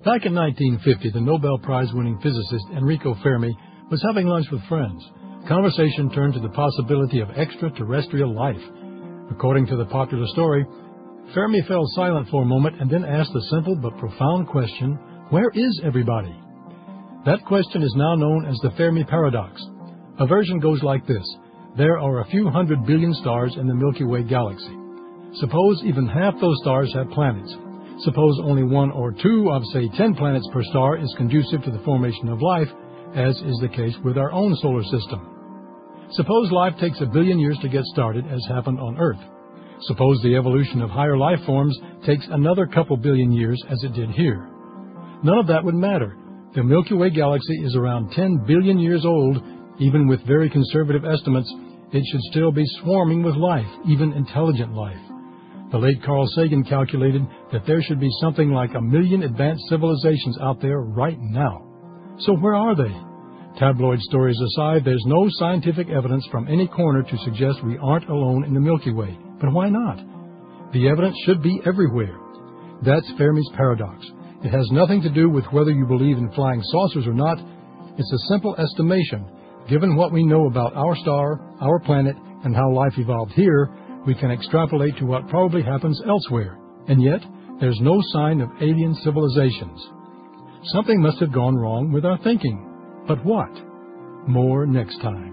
Back in 1950, the Nobel Prize-winning physicist Enrico Fermi was having lunch with friends. Conversation turned to the possibility of extraterrestrial life. According to the popular story, Fermi fell silent for a moment and then asked the simple but profound question, where is everybody? That question is now known as the Fermi paradox. A version goes like this. There are a few 100 billion stars in the Milky Way galaxy. Suppose even half those stars have planets. Suppose only 1 or 2 of, say, 10 planets per star is conducive to the formation of life, as is the case with our own solar system. Suppose life takes 1 billion years to get started, as happened on Earth. Suppose the evolution of higher life forms takes another couple billion years, as it did here. None of that would matter. The Milky Way galaxy is around 10 billion years old. Even with very conservative estimates, it should still be swarming with life, even intelligent life. The late Carl Sagan calculated that there should be something like 1 million advanced civilizations out there right now. So where are they? Tabloid stories aside, there's no scientific evidence from any corner to suggest we aren't alone in the Milky Way. But why not? The evidence should be everywhere. That's Fermi's paradox. It has nothing to do with whether you believe in flying saucers or not. It's a simple estimation. Given what we know about our star, our planet, and how life evolved here, we can extrapolate to what probably happens elsewhere. And yet, there's no sign of alien civilizations. Something must have gone wrong with our thinking. But what? More next time.